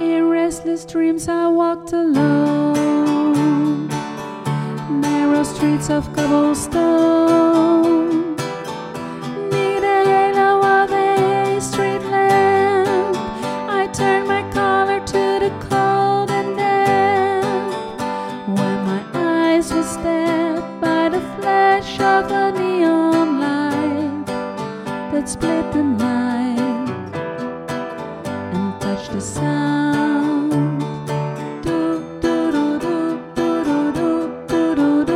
In restless dreams I walked alone, narrow streets of cobblestone. Neath the halo of a street lamp, I turned my collar to the cold and damp. When my eyes were stabbed by the flash of a neon light that split the night and touched the sound. Do do do do do do do do do.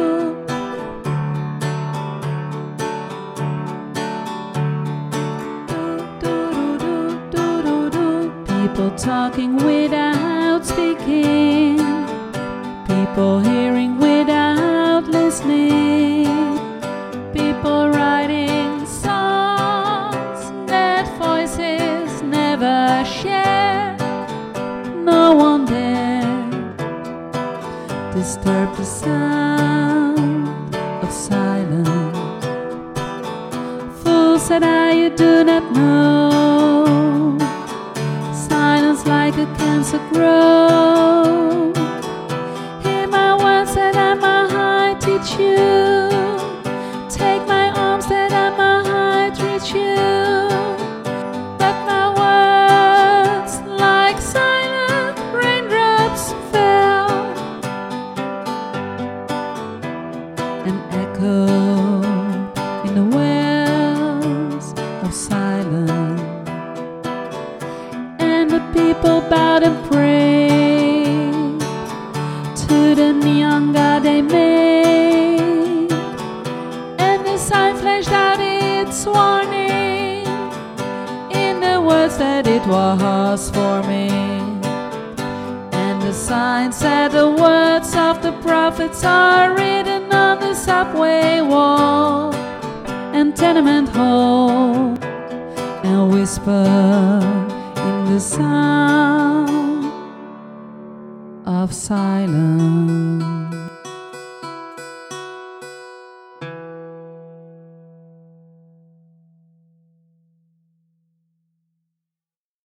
People talking without speaking, people hearing without listening, people writing songs that voices never share. No one dare disturb the sound of silence. Fool, said I, you do not know. Silence like a cancer grows. Hear my words that I might teach you. Take my arms that I might reach you. But my words like silent raindrops fell and echoed in the wells of silence. And the people bowed and prayed to the neon god they made, and the sign flashed out its warning in the words that it was forming. And the sign said the words of the prophets are written on the subway wall and tenement hall, and whispered in the sound of silence.